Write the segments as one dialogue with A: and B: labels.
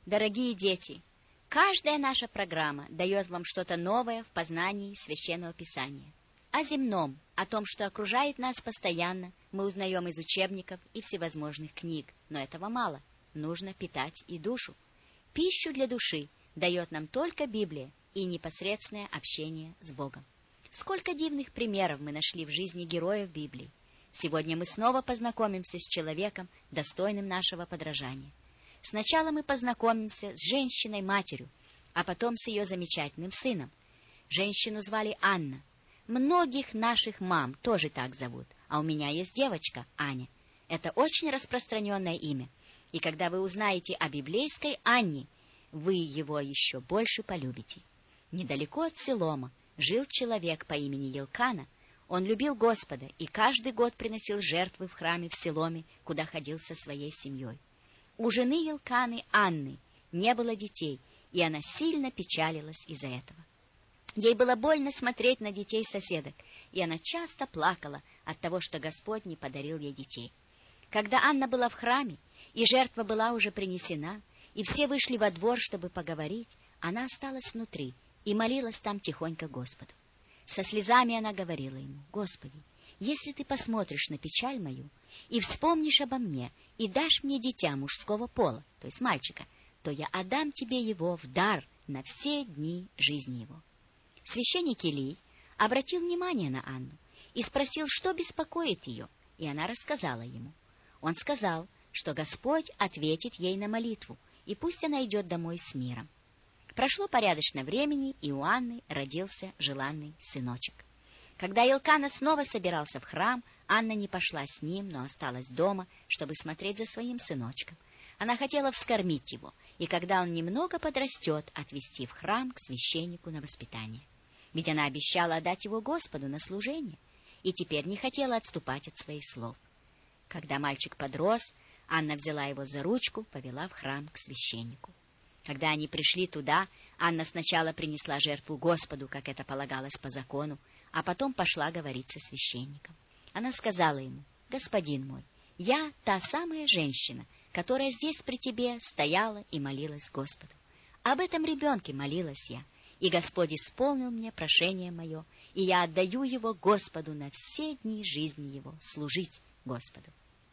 A: Дорогие дети, каждая наша программа дает вам что-то новое в познании Священного Писания. О земном, о том, что окружает нас постоянно, мы узнаем из учебников и всевозможных книг. Но этого мало. Нужно питать и душу. Пищу для души дает нам только Библия и непосредственное общение с Богом. Сколько дивных примеров мы нашли в жизни героев Библии. Сегодня мы снова познакомимся с человеком, достойным нашего подражания. Сначала мы познакомимся с женщиной-матерью, а потом с ее замечательным сыном. Женщину звали Анна. Многих наших мам тоже так зовут, а у меня есть девочка Аня. Это очень распространенное имя, и когда вы узнаете о библейской Анне, вы его еще больше полюбите. Недалеко от Силома жил человек по имени Елкана. Он любил Господа и каждый год приносил жертвы в храме в Силоме, куда ходил со своей семьей. У жены Елканы, Анны, не было детей, и она сильно печалилась из-за этого. Ей было больно смотреть на детей соседок, и она часто плакала от того, что Господь не подарил ей детей. Когда Анна была в храме, и жертва была уже принесена, и все вышли во двор, чтобы поговорить, она осталась внутри и молилась там тихонько Господу. Со слезами она говорила ему: «Господи, если ты посмотришь на печаль мою и вспомнишь обо мне, и дашь мне дитя мужского пола, то есть мальчика, то я отдам тебе его в дар на все дни жизни его». Священник Илий обратил внимание на Анну и спросил, что беспокоит ее, и она рассказала ему. Он сказал, что Господь ответит ей на молитву, и пусть она идет домой с миром. Прошло порядочно времени, и у Анны родился желанный сыночек. Когда Елкана снова собирался в храм, Анна не пошла с ним, но осталась дома, чтобы смотреть за своим сыночком. Она хотела вскормить его, и когда он немного подрастет, отвезти в храм к священнику на воспитание. Ведь она обещала отдать его Господу на служение, и теперь не хотела отступать от своих слов. Когда мальчик подрос, Анна взяла его за ручку, повела в храм к священнику. Когда они пришли туда, Анна сначала принесла жертву Господу, как это полагалось по закону, а потом пошла говорить со священником. Она сказала ему: «Господин мой, я та самая женщина, которая здесь при тебе стояла и молилась Господу. Об этом ребенке молилась я, и Господь исполнил мне прошение мое, и я отдаю его Господу на все дни жизни его, служить Господу».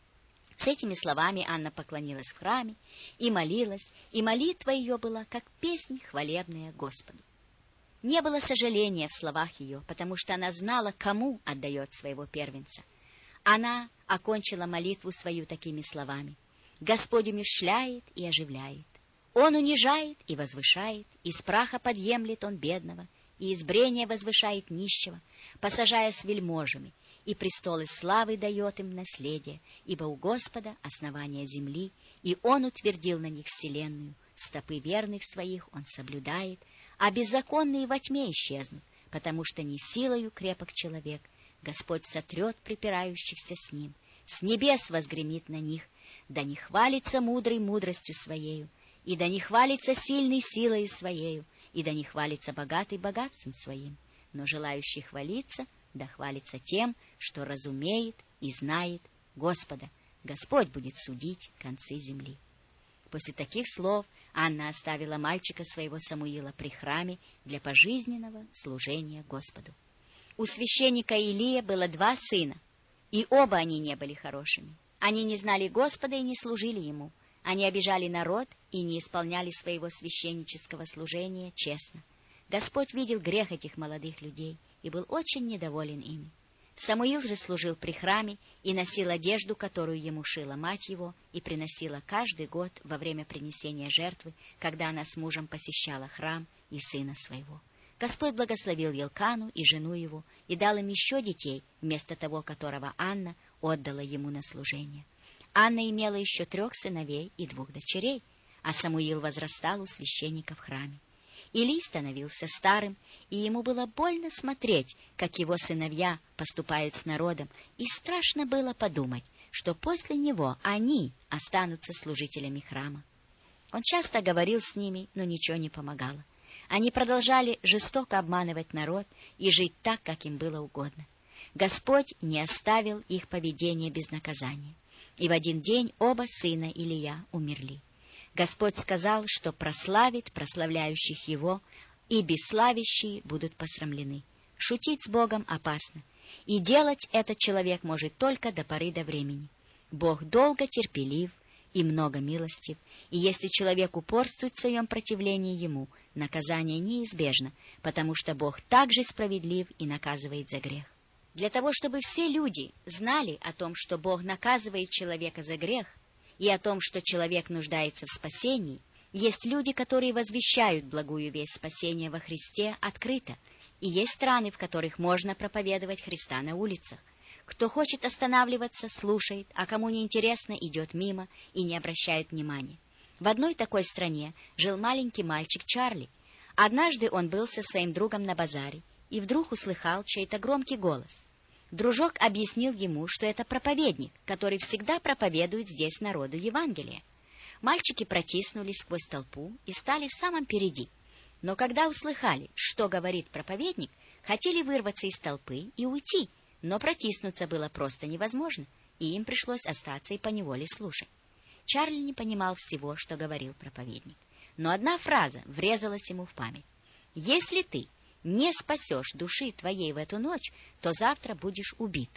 A: С этими словами Анна поклонилась в храме и молилась, и молитва ее была, как песнь хвалебная Господу. Не было сожаления в словах ее, потому что она знала, кому отдает своего первенца. Она окончила молитву свою такими словами: «Господь умерщвляет и оживляет. Он унижает и возвышает, из праха подъемлет он бедного, и из брения возвышает нищего, посажая с вельможами, и престолы славы дает им наследие, ибо у Господа основание земли, и Он утвердил на них вселенную, стопы верных своих Он соблюдает, а беззаконные во тьме исчезнут, потому что не силою крепок человек, Господь сотрет припирающихся с ним, с небес возгремит на них, да не хвалится мудрый мудростью своею, и да не хвалится сильный силою своею, и да не хвалится богатый богатством своим, но желающий хвалиться, да хвалится тем, что разумеет и знает Господа. Господь будет судить концы земли. После таких слов Анна оставила мальчика своего Самуила при храме для пожизненного служения Господу. У священника Илия было 2 сына, и оба они не были хорошими. Они не знали Господа и не служили Ему. Они обижали народ и не исполняли своего священнического служения честно. Господь видел грех этих молодых людей и был очень недоволен ими. Самуил же служил при храме и носил одежду, которую ему шила мать его, и приносила каждый год во время принесения жертвы, когда она с мужем посещала храм и сына своего. Господь благословил Елкану и жену его и дал им еще детей, вместо того, которого Анна отдала ему на служение. Анна имела еще 3 сыновей и 2 дочерей, а Самуил возрастал у священника в храме. Илий становился старым, и ему было больно смотреть, как его сыновья поступают с народом, и страшно было подумать, что после него они останутся служителями храма. Он часто говорил с ними, но ничего не помогало. Они продолжали жестоко обманывать народ и жить так, как им было угодно. Господь не оставил их поведение без наказания, и в один день оба сына Илия умерли. Господь сказал, что прославит прославляющих Его, и бесславящие будут посрамлены. Шутить с Богом опасно, и делать этот человек может только до поры до времени. Бог долго терпелив и много милостив, и если человек упорствует в своем противлении Ему, наказание неизбежно, потому что Бог также справедлив и наказывает за грех. Для того, чтобы все люди знали о том, что Бог наказывает человека за грех, и о том, что человек нуждается в спасении, есть люди, которые возвещают благую весть спасения во Христе открыто, и есть страны, в которых можно проповедовать Христа на улицах. Кто хочет останавливаться, слушает, а кому не интересно, идет мимо и не обращает внимания. В одной такой стране жил маленький мальчик Чарли. Однажды он был со своим другом на базаре и вдруг услыхал чей-то громкий голос. Дружок объяснил ему, что это проповедник, который всегда проповедует здесь народу Евангелие. Мальчики протиснулись сквозь толпу и стали в самом впереди. Но когда услыхали, что говорит проповедник, хотели вырваться из толпы и уйти, но протиснуться было просто невозможно, и им пришлось остаться и поневоле слушать. Чарли не понимал всего, что говорил проповедник, но одна фраза врезалась ему в память. «Если ты не спасешь души твоей в эту ночь, то завтра будешь убит».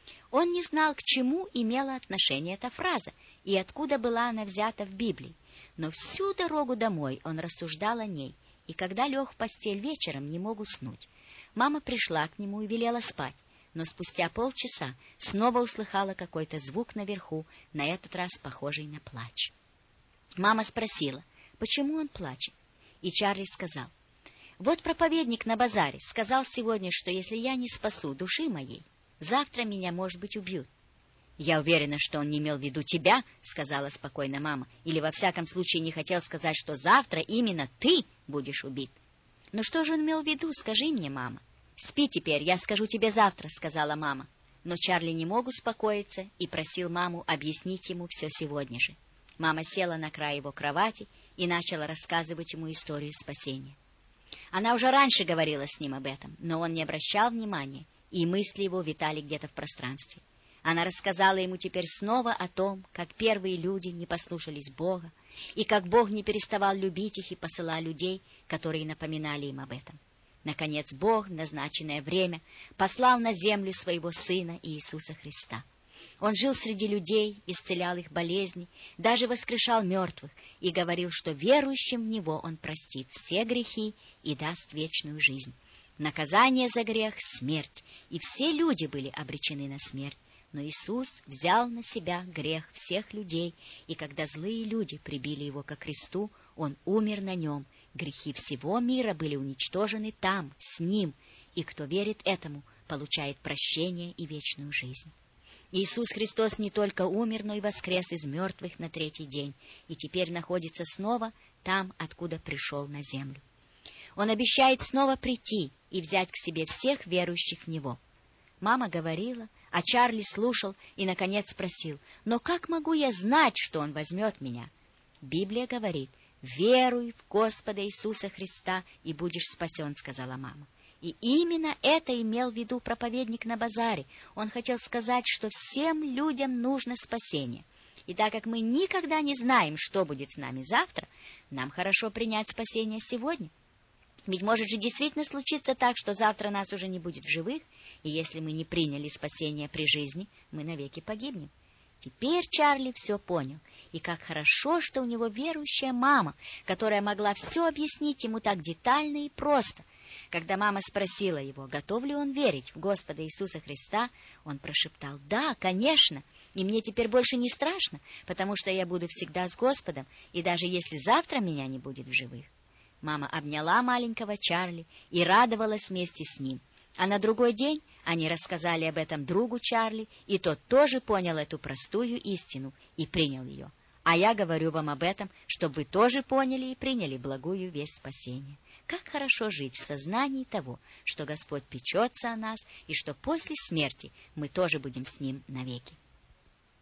A: Он не знал, к чему имела отношение эта фраза и откуда была она взята в Библии, но всю дорогу домой он рассуждал о ней, и когда лег в постель вечером, не мог уснуть. Мама пришла к нему и велела спать, но спустя полчаса снова услыхала какой-то звук наверху, на этот раз похожий на плач. Мама спросила, почему он плачет, и Чарли сказал: «Вот проповедник на базаре сказал сегодня, что если я не спасу души моей, завтра меня, может быть, убьют». «Я уверена, что он не имел в виду тебя», — сказала спокойно мама, «или во всяком случае не хотел сказать, что завтра именно ты будешь убит». «Но что же он имел в виду, скажи мне, мама?» «Спи теперь, я скажу тебе завтра», — сказала мама. Но Чарли не мог успокоиться и просил маму объяснить ему все сегодня же. Мама села на край его кровати и начала рассказывать ему историю спасения. Она уже раньше говорила с ним об этом, но он не обращал внимания, и мысли его витали где-то в пространстве. Она рассказала ему теперь снова о том, как первые люди не послушались Бога, и как Бог не переставал любить их и посылал людей, которые напоминали им об этом. Наконец Бог в назначенное время послал на землю своего Сына Иисуса Христа. Он жил среди людей, исцелял их болезни, даже воскрешал мертвых и говорил, что верующим в Него Он простит все грехи и даст вечную жизнь. Наказание за грех — смерть, и все люди были обречены на смерть. Но Иисус взял на себя грех всех людей, и когда злые люди прибили Его ко кресту, Он умер на нем. Грехи всего мира были уничтожены там, с Ним, и кто верит этому, получает прощение и вечную жизнь. Иисус Христос не только умер, но и воскрес из мертвых на третий день, и теперь находится снова там, откуда пришел на землю. Он обещает снова прийти и взять к себе всех верующих в Него. Мама говорила, а Чарли слушал и, наконец, спросил: «Но как могу я знать, что Он возьмет меня?» Библия говорит: «Веруй в Господа Иисуса Христа, и будешь спасен», — сказала мама. И именно это имел в виду проповедник на базаре. Он хотел сказать, что всем людям нужно спасение. И так как мы никогда не знаем, что будет с нами завтра, нам хорошо принять спасение сегодня. Ведь может же действительно случиться так, что завтра нас уже не будет в живых, и если мы не приняли спасение при жизни, мы навеки погибнем. Теперь Чарли все понял, и как хорошо, что у него верующая мама, которая могла все объяснить ему так детально и просто. Когда мама спросила его, готов ли он верить в Господа Иисуса Христа, он прошептал: «Да, конечно, и мне теперь больше не страшно, потому что я буду всегда с Господом, и даже если завтра меня не будет в живых». Мама обняла маленького Чарли и радовалась вместе с ним. А на другой день они рассказали об этом другу Чарли, и тот тоже понял эту простую истину и принял ее. А я говорю вам об этом, чтобы вы тоже поняли и приняли благую весть спасения. Как хорошо жить в сознании того, что Господь печется о нас, и что после смерти мы тоже будем с Ним навеки.